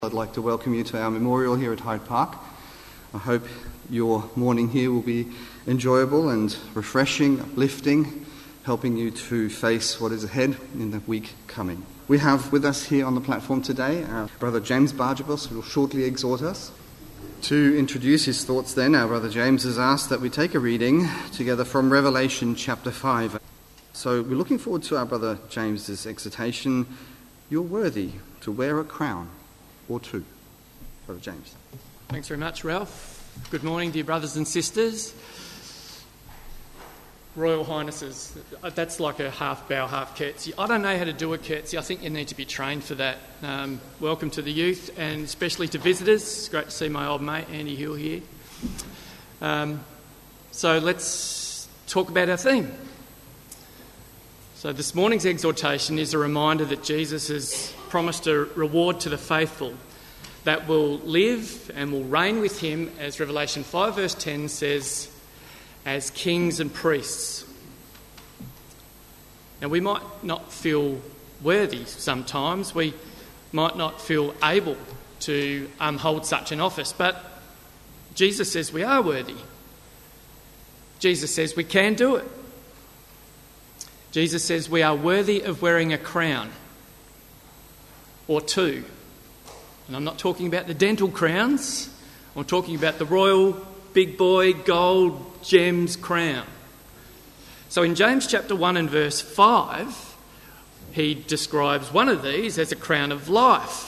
I'd like to welcome you to our memorial here at Hyde Park. I hope your morning here will be enjoyable and refreshing, uplifting, helping you to face what is ahead in the week coming. We have with us here on the platform today our brother James Bargibus, who will shortly exhort us. To introduce his thoughts then, our brother James has asked that we take a reading together from Revelation chapter 5. So we're looking forward to our brother James's exhortation, "You're worthy to wear a crown or two." Brother James. Thanks very much, Ralph. Good morning, dear brothers and sisters. Royal Highnesses, that's like a half bow, half curtsy. I don't know how to do a curtsy. I think you need to be trained for that. Welcome to the youth and especially to visitors. It's great to see my old mate Andy Hill here. So let's talk about our theme. So this morning's exhortation is a reminder that Jesus has promised a reward to the faithful that will live and will reign with him, as Revelation 5 verse 10 says, as kings and priests. Now we might not feel worthy sometimes, we might not feel able to hold such an office, but Jesus says we are worthy. Jesus says we can do it. Jesus says we are worthy of wearing a crown or two. And I'm not talking about the dental crowns, I'm talking about the royal big boy gold gems crown. So in James chapter 1 and verse 5, he describes one of these as a crown of life.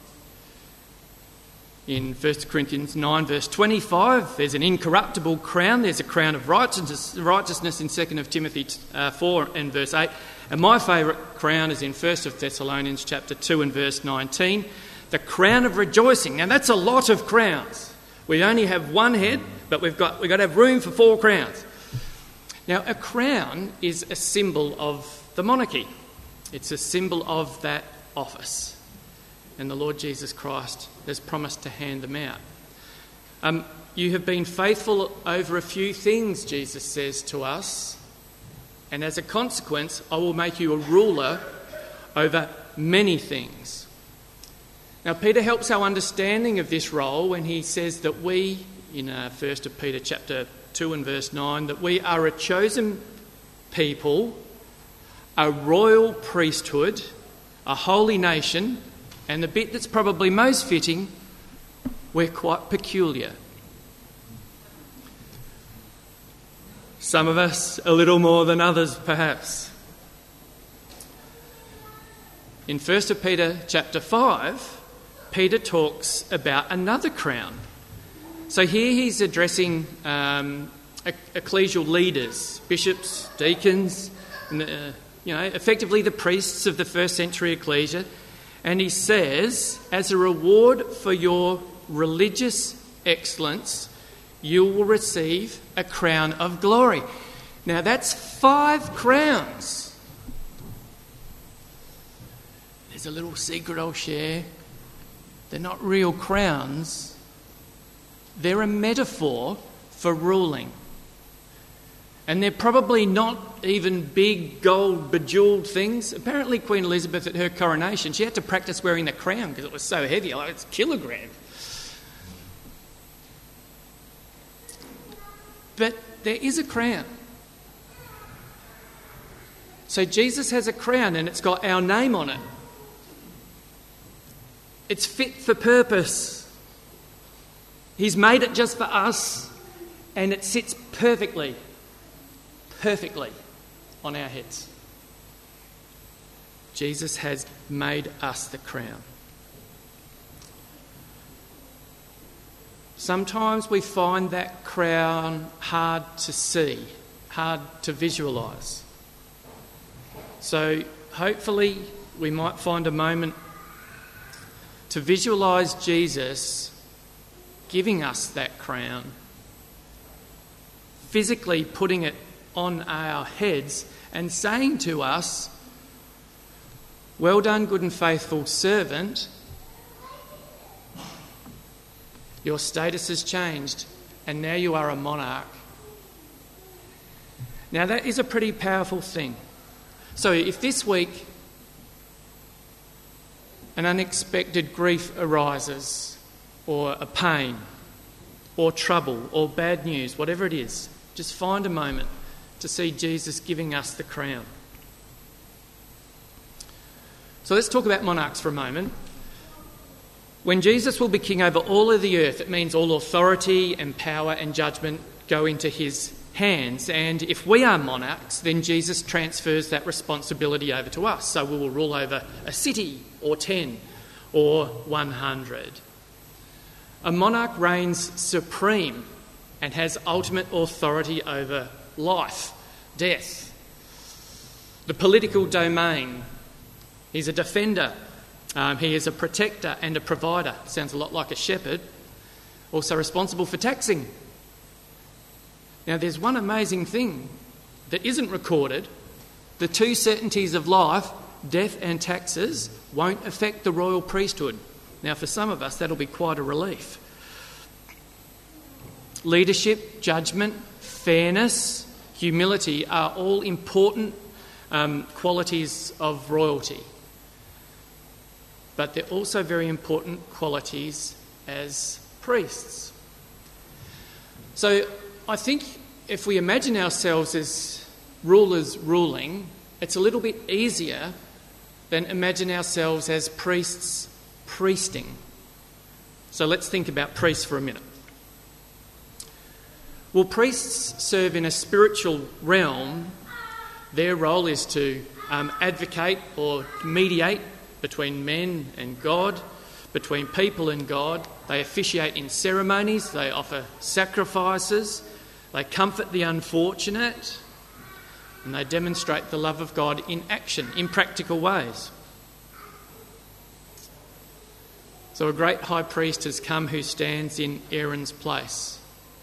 In 1 Corinthians 9 verse 25, there's an incorruptible crown, there's a crown of righteousness in 2 Timothy 4 and verse 8. And my favourite crown is in 1 Thessalonians chapter 2 and verse 19, the crown of rejoicing. Now that's a lot of crowns. We only have one head, but we've got to have room for 4 crowns. Now a crown is a symbol of the monarchy. It's a symbol of that office. And the Lord Jesus Christ has promised to hand them out. You have been faithful over a few things, Jesus says to us, and as a consequence, I will make you a ruler over many things. Now, Peter helps our understanding of this role when he says that we, in 1 Peter chapter 2 and verse 9, that we are a chosen people, a royal priesthood, a holy nation, and the bit that's probably most fitting, we're quite peculiar. Some of us a little more than others, perhaps. In 1 Peter chapter 5, Peter talks about another crown. So here he's addressing ecclesial leaders, bishops, deacons, effectively the priests of the first century ecclesia. And he says, as a reward for your religious excellence, you will receive a crown of glory. Now that's 5 crowns. There's a little secret I'll share. They're not real crowns. They're a metaphor for ruling. And they're probably not even big gold bejewelled things. Apparently Queen Elizabeth at her coronation, she had to practice wearing the crown because it was so heavy, like it's a kilogram. But there is a crown. So Jesus has a crown and it's got our name on it. It's fit for purpose. He's made it just for us and it sits perfectly on our heads. Jesus has made us the crown. Sometimes we find that crown hard to see, hard to visualise. So hopefully we might find a moment to visualise Jesus giving us that crown, physically putting it on our heads and saying to us, well done, good and faithful servant, your status has changed and now you are a monarch. Now that is a pretty powerful thing. So if this week an unexpected grief arises, or a pain, or trouble, or bad news, whatever it is, just find a moment to see Jesus giving us the crown. So let's talk about monarchs for a moment. When Jesus will be king over all of the earth, it means all authority and power and judgment go into his hands. And if we are monarchs, then Jesus transfers that responsibility over to us. So we will rule over a city, or 10, or 100. A monarch reigns supreme and has ultimate authority over life, death, the political domain. He's a defender. He is a protector and a provider. Sounds a lot like a shepherd. Also responsible for taxing. Now, there's one amazing thing that isn't recorded. The two certainties of life, death and taxes, won't affect the royal priesthood. Now, for some of us, that'll be quite a relief. Leadership, judgment, fairness, humility are all important qualities of royalty. But they're also very important qualities as priests. So I think if we imagine ourselves as rulers ruling, it's a little bit easier than imagine ourselves as priests priesting. So let's think about priests for a minute. Well, priests serve in a spiritual realm. Their role is to advocate or mediate between men and God, between people and God. They officiate in ceremonies, they offer sacrifices, they comfort the unfortunate, and they demonstrate the love of God in action, in practical ways. So a great high priest has come who stands in Aaron's place.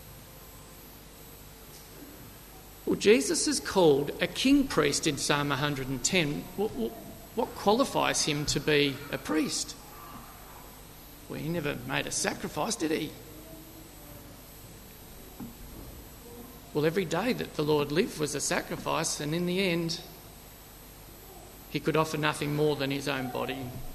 Well, Jesus is called a king priest in Psalm 110. What qualifies him to be a priest? Well, he never made a sacrifice, did he? Well, every day that the Lord lived was a sacrifice, and in the end, he could offer nothing more than his own body.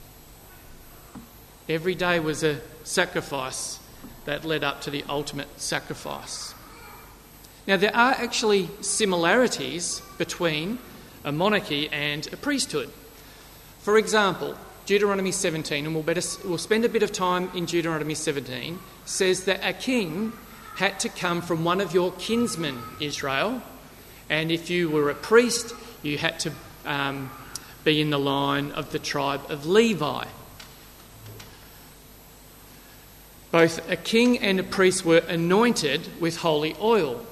Every day was a sacrifice that led up to the ultimate sacrifice. Now, there are actually similarities between a monarchy and a priesthood. For example, Deuteronomy 17, and we'll spend a bit of time in Deuteronomy 17, says that a king had to come from one of your kinsmen, Israel, and if you were a priest, you had to be in the line of the tribe of Levi. Both a king and a priest were anointed with holy oil.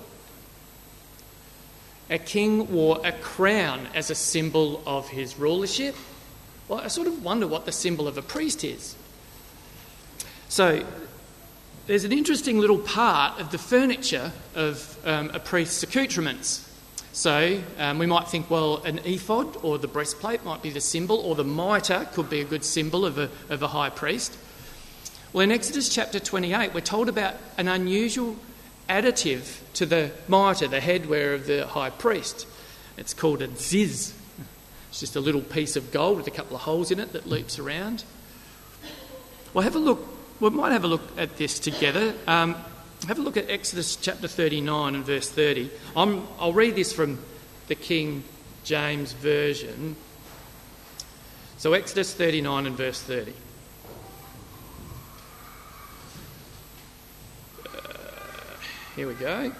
A king wore a crown as a symbol of his rulership. Well, I sort of wonder what the symbol of a priest is. So there's an interesting little part of the furniture of a priest's accoutrements. So we might think, well, an ephod or the breastplate might be the symbol, or the mitre could be a good symbol of a high priest. Well, in Exodus chapter 28, we're told about an unusual additive to the mitre, the headwear of the high priest. It's called a ziz. It's just a little piece of gold with a couple of holes in it that loops around. Well, have a look. We might have a look at this together. Have a look at Exodus chapter 39 and verse 30. I'll read this from the King James Version. So Exodus 39 and verse 30. Here we go.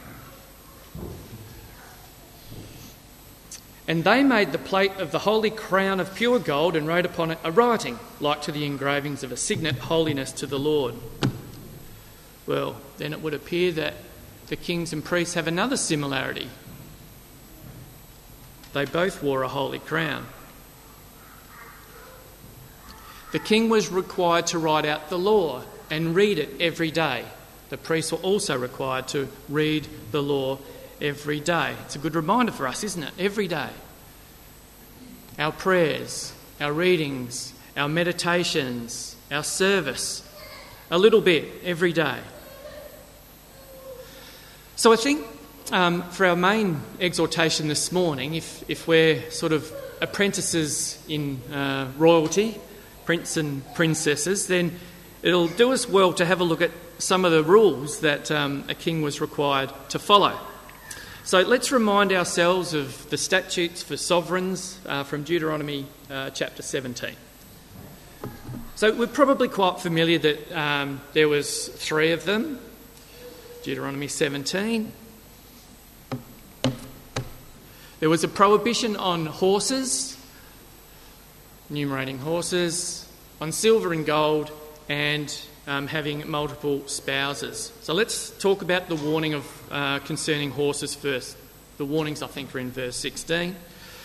And they made the plate of the holy crown of pure gold and wrote upon it a writing, like to the engravings of a signet, holiness to the Lord. Well, then it would appear that the kings and priests have another similarity. They both wore a holy crown. The king was required to write out the law and read it every day. The priests were also required to read the law every day. It's a good reminder for us, isn't it? Every day. Our prayers, our readings, our meditations, our service, a little bit every day. So I think for our main exhortation this morning, if we're sort of apprentices in royalty, prince and princesses, then it'll do us well to have a look at some of the rules that a king was required to follow. So let's remind ourselves of the statutes for sovereigns from Deuteronomy chapter 17. So we're probably quite familiar that there was 3 of them. Deuteronomy 17. There was a prohibition on horses, enumerating horses, on silver and gold, and having multiple spouses. So let's talk about the warning of concerning horses first. The warnings, I think, are in verse 16.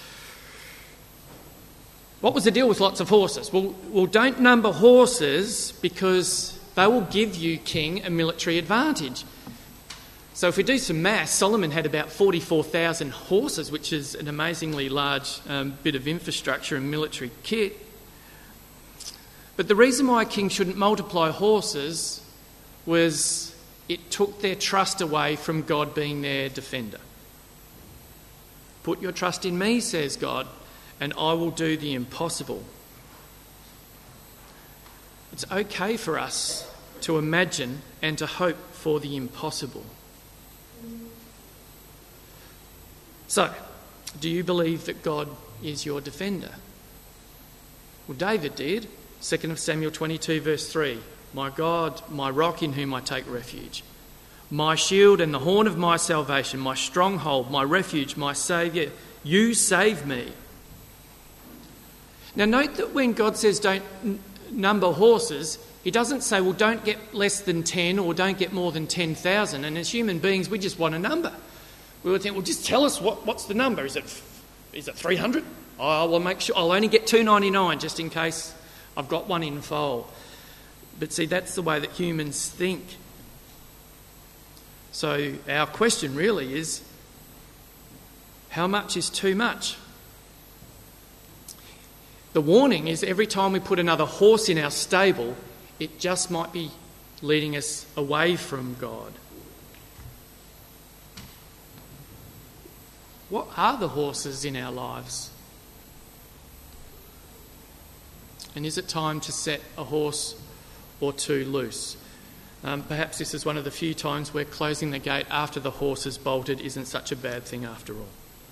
What was the deal with lots of horses? Well, don't number horses because they will give you, king, a military advantage. So if we do some maths, Solomon had about 44,000 horses, which is an amazingly large bit of infrastructure and military kit. But the reason why a king shouldn't multiply horses was it took their trust away from God being their defender. Put your trust in me, says God, and I will do the impossible. It's okay for us to imagine and to hope for the impossible. So, do you believe that God is your defender? Well, David did. 2 Samuel 22 verse 3. My God, my rock in whom I take refuge. My shield and the horn of my salvation, my stronghold, my refuge, my saviour. You save me. Now note that when God says don't number horses, he doesn't say, well, don't get less than 10 or don't get more than 10,000. And as human beings, we just want a number. We would think, well, just tell us what's the number. Is it 300? Oh, well, make sure I'll only get 299 just in case I've got one in foal. But see, that's the way that humans think. So our question really is, how much is too much? The warning is every time we put another horse in our stable, it just might be leading us away from God. What are the horses in our lives? And is it time to set a horse or two loose? Perhaps this is one of the few times where closing the gate after the horse has bolted isn't such a bad thing after all.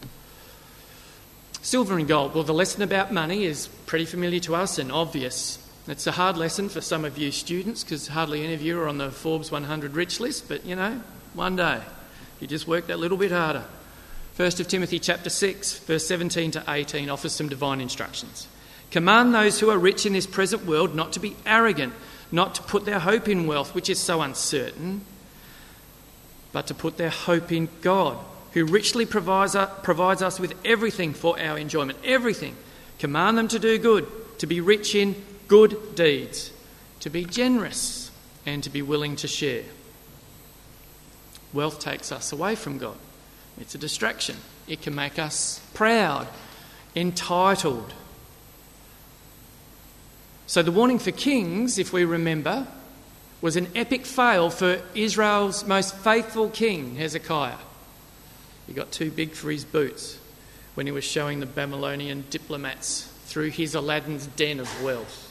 Silver and gold. Well, the lesson about money is pretty familiar to us and obvious. It's a hard lesson for some of you students because hardly any of you are on the Forbes 100 rich list, but you know, one day you just work that little bit harder. 1 Timothy chapter 6, verse 17 to 18 offers some divine instructions. Command those who are rich in this present world not to be arrogant, not to put their hope in wealth, which is so uncertain, but to put their hope in God, who richly provides us with everything for our enjoyment. Everything. Command them to do good, to be rich in good deeds, to be generous, and to be willing to share. Wealth takes us away from God. It's a distraction. It can make us proud, entitled. So the warning for kings, if we remember, was an epic fail for Israel's most faithful king, Hezekiah. He got too big for his boots when he was showing the Babylonian diplomats through his Aladdin's den of wealth.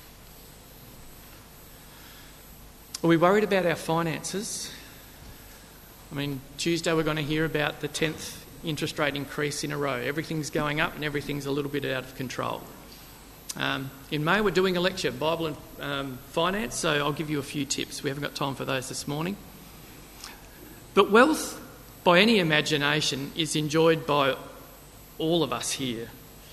Are we worried about our finances? I mean, Tuesday we're going to hear about the 10th interest rate increase in a row. Everything's going up and everything's a little bit out of control. In May we're doing a lecture, Bible and Finance, so I'll give you a few tips. We haven't got time for those this morning. But wealth, by any imagination, is enjoyed by all of us here.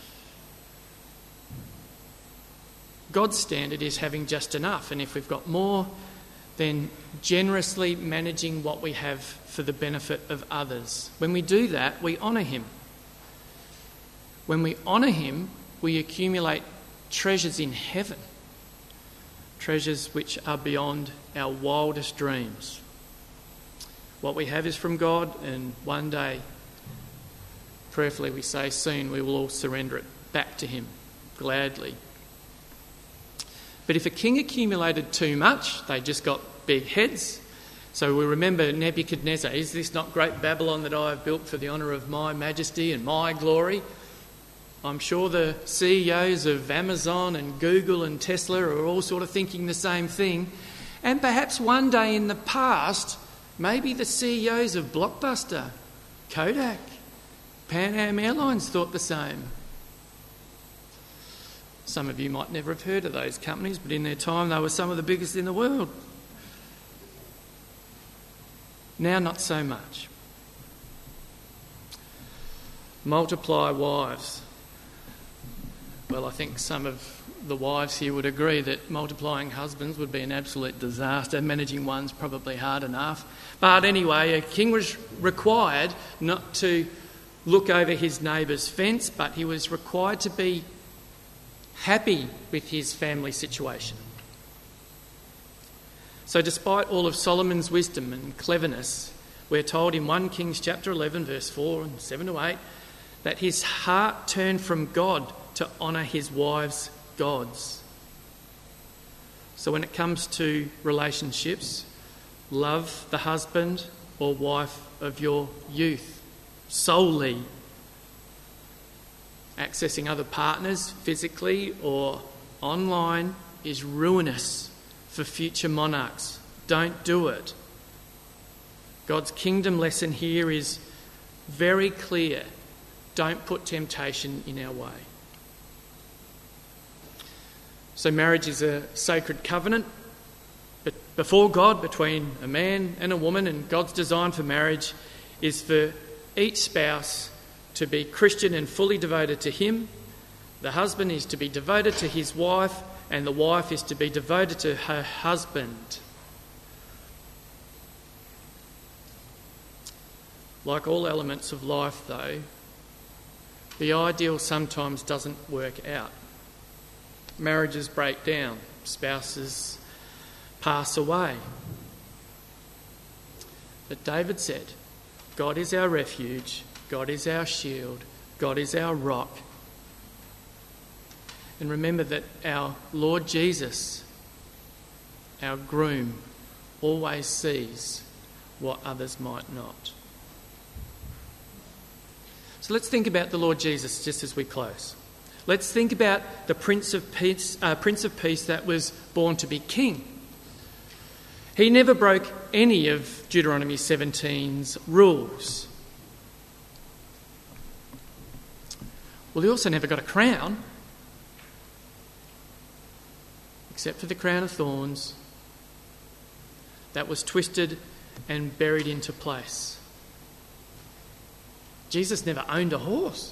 God's standard is having just enough, and if we've got more, then generously managing what we have for the benefit of others. When we do that, we honour him. When we honour him, we accumulate treasures in heaven, treasures which are beyond our wildest dreams. What we have is from God, and one day, prayerfully we say soon, we will all surrender it back to him gladly. But if a king accumulated too much, they just got big heads. So we remember Nebuchadnezzar, is this not great Babylon that I have built for the honour of my majesty and my glory? I'm sure the CEOs of Amazon and Google and Tesla are all sort of thinking the same thing. And perhaps one day in the past, maybe the CEOs of Blockbuster, Kodak, Pan Am Airlines thought the same. Some of you might never have heard of those companies, but in their time they were some of the biggest in the world. Now not so much. Multiply wives. Well, I think some of the wives here would agree that multiplying husbands would be an absolute disaster. Managing one's probably hard enough. But anyway, a king was required not to look over his neighbour's fence, but he was required to be happy with his family situation. So despite all of Solomon's wisdom and cleverness, we're told in 1 Kings chapter 11, verse 4 and 7 to 8, that his heart turned from God to honour his wives' gods. So when it comes to relationships, love the husband or wife of your youth solely. Accessing other partners physically or online is ruinous for future monarchs. Don't do it. God's kingdom lesson here is very clear. Don't put temptation in our way. So marriage is a sacred covenant before God between a man and a woman, and God's design for marriage is for each spouse to be Christian and fully devoted to him. The husband is to be devoted to his wife, and the wife is to be devoted to her husband. Like all elements of life, though, the ideal sometimes doesn't work out. Marriages break down, spouses pass away. But David said, God is our refuge, God is our shield, God is our rock. And remember that our Lord Jesus, our groom, always sees what others might not. So let's think about the Lord Jesus just as we close. Let's think about the Prince of Peace that was born to be king. He never broke any of Deuteronomy 17's rules. Well, he also never got a crown, except for the crown of thorns that was twisted and buried into place. Jesus never owned a horse.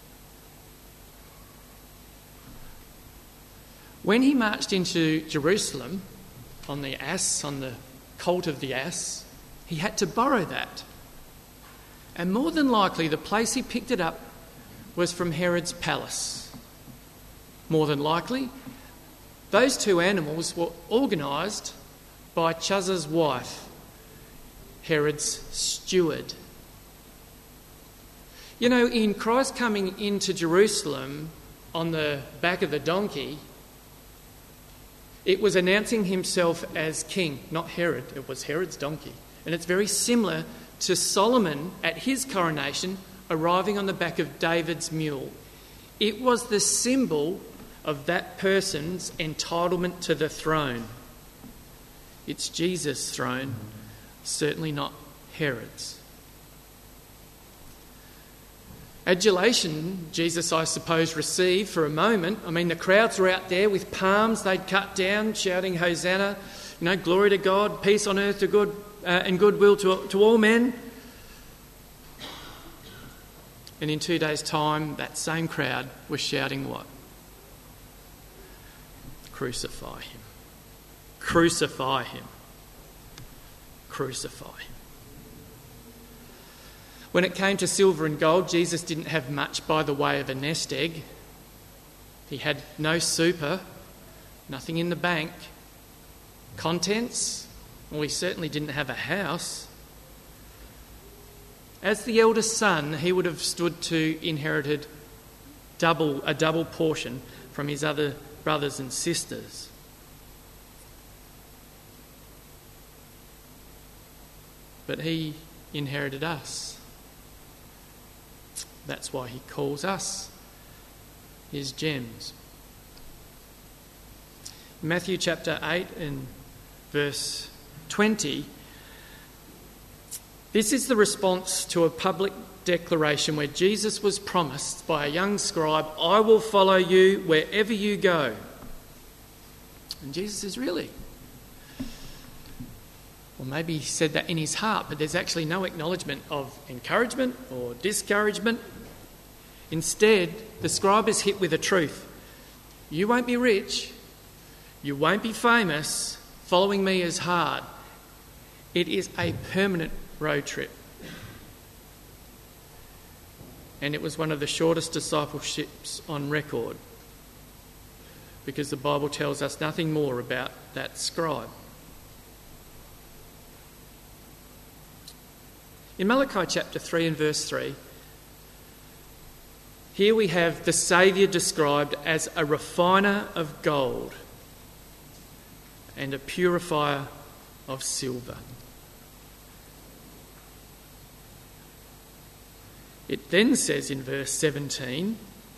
When he marched into Jerusalem on the ass, on the colt of the ass, he had to borrow that. And more than likely, the place he picked it up was from Herod's palace. More than likely, those two animals were organised by Chuzzah's wife, Herod's steward. You know, in Christ coming into Jerusalem on the back of the donkey, it was announcing himself as king, not Herod. It was Herod's donkey. And it's very similar to Solomon at his coronation arriving on the back of David's mule. It was the symbol of that person's entitlement to the throne. It's Jesus' throne, certainly not Herod's. Adulation, Jesus, I suppose, received for a moment. I mean, the crowds were out there with palms they'd cut down, shouting, Hosanna, glory to God, peace on earth to good and goodwill to all men. And in 2 days' time, that same crowd was shouting what? Crucify him. Crucify him. Crucify him. When it came to silver and gold, Jesus didn't have much by the way of a nest egg. He had no super, nothing in the bank. Contents? Well, he certainly didn't have a house. As the eldest son, he would have stood to inherit a double portion from his other brothers and sisters. But he inherited us. That's why he calls us his gems. Matthew chapter 8 and verse 20, this is the response to a public declaration where Jesus was promised by a young scribe, "I will follow you wherever you go." And Jesus says, "Really?" Or maybe he said that in his heart, but there's actually no acknowledgement of encouragement or discouragement. Instead, the scribe is hit with a truth. You won't be rich. You won't be famous. Following me is hard. It is a permanent road trip. And it was one of the shortest discipleships on record, because the Bible tells us nothing more about that scribe. In Malachi chapter 3 and verse 3, here we have the Saviour described as a refiner of gold and a purifier of silver. It then says in verse 17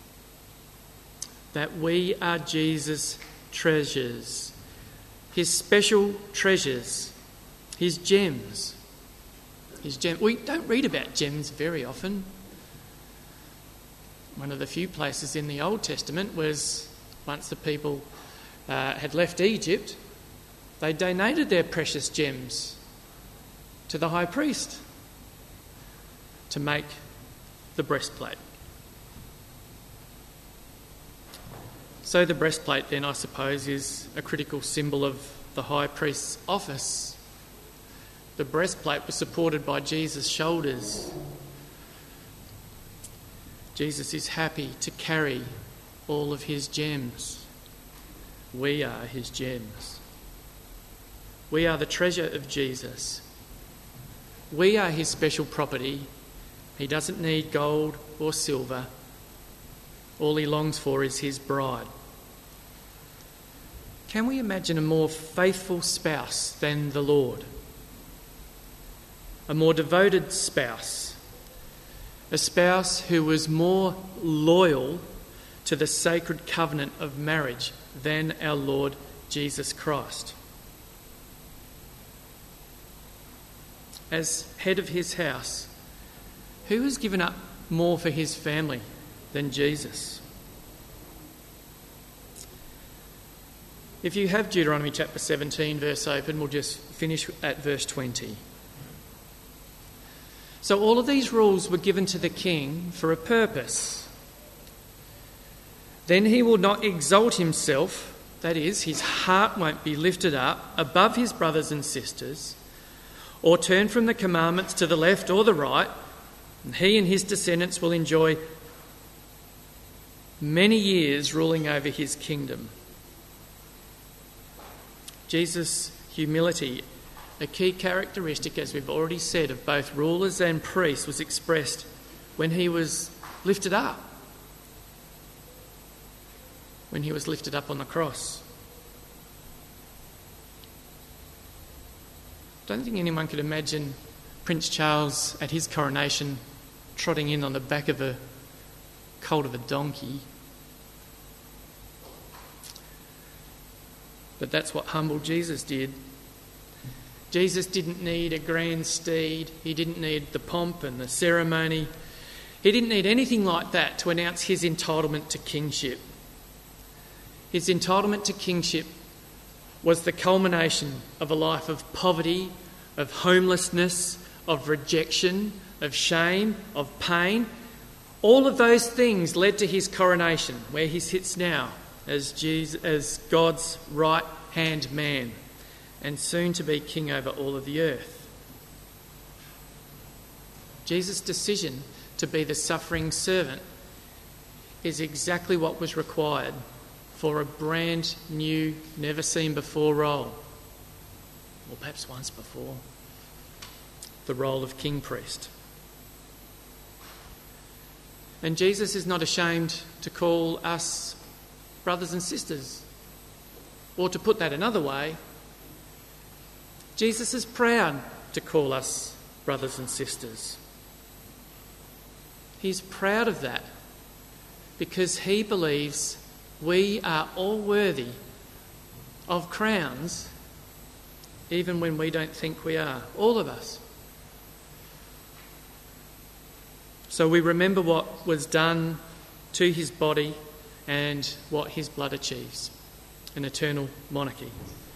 that we are Jesus' treasures, his special treasures, his gems. We don't read about gems very often. One of the few places in the Old Testament was once the people had left Egypt, they donated their precious gems to the high priest to make the breastplate. So the breastplate then, I suppose, is a critical symbol of the high priest's office. The breastplate was supported by Jesus' shoulders. Jesus is happy to carry all of his gems. We are his gems. We are the treasure of Jesus. We are his special property. He doesn't need gold or silver. All he longs for is his bride. Can we imagine a more faithful spouse than the Lord? A more devoted spouse? A spouse who was more loyal to the sacred covenant of marriage than our Lord Jesus Christ? As head of his house, who has given up more for his family than Jesus? If you have Deuteronomy chapter 17 verse open, we'll just finish at verse 20. So all of these rules were given to the king for a purpose. Then he will not exalt himself, that is, his heart won't be lifted up above his brothers and sisters, or turn from the commandments to the left or the right, and he and his descendants will enjoy many years ruling over his kingdom. Jesus' humility, a key characteristic, as we've already said, of both rulers and priests, was expressed when he was lifted up. When he was lifted up on the cross. I don't think anyone could imagine Prince Charles at his coronation trotting in on the back of a colt of a donkey. But that's what humble Jesus did. Jesus didn't need a grand steed. He didn't need the pomp and the ceremony. He didn't need anything like that to announce his entitlement to kingship. His entitlement to kingship was the culmination of a life of poverty, of homelessness, of rejection, of shame, of pain. All of those things led to his coronation, where he sits now as God's right-hand man and soon to be king over all of the earth. Jesus' decision to be the suffering servant is exactly what was required for a brand new, never seen before role, or perhaps once before, the role of king priest. And Jesus is not ashamed to call us brothers and sisters. Or to put that another way, Jesus is proud to call us brothers and sisters. He's proud of that because he believes we are all worthy of crowns, even when we don't think we are. All of us. So we remember what was done to his body and what his blood achieves, an eternal monarchy.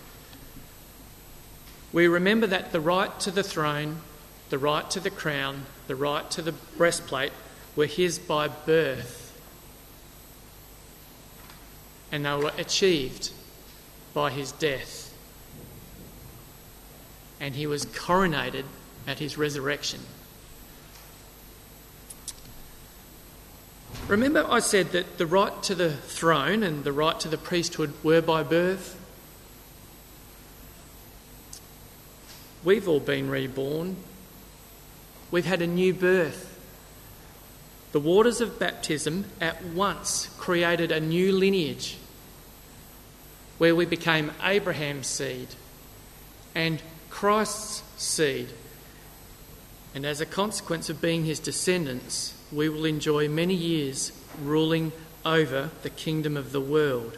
We remember that the right to the throne, the right to the crown, the right to the breastplate were his by birth, and they were achieved by his death. And he was coronated at his resurrection. Remember I said that the right to the throne and the right to the priesthood were by birth? We've all been reborn. We've had a new birth. The waters of baptism at once created a new lineage where we became Abraham's seed and Christ's seed. And as a consequence of being his descendants, we will enjoy many years ruling over the kingdom of the world.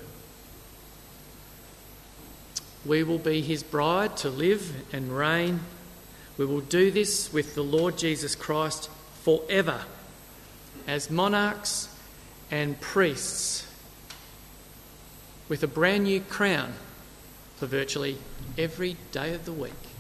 We will be his bride to live and reign. We will do this with the Lord Jesus Christ forever as monarchs and priests, with a brand new crown for virtually every day of the week.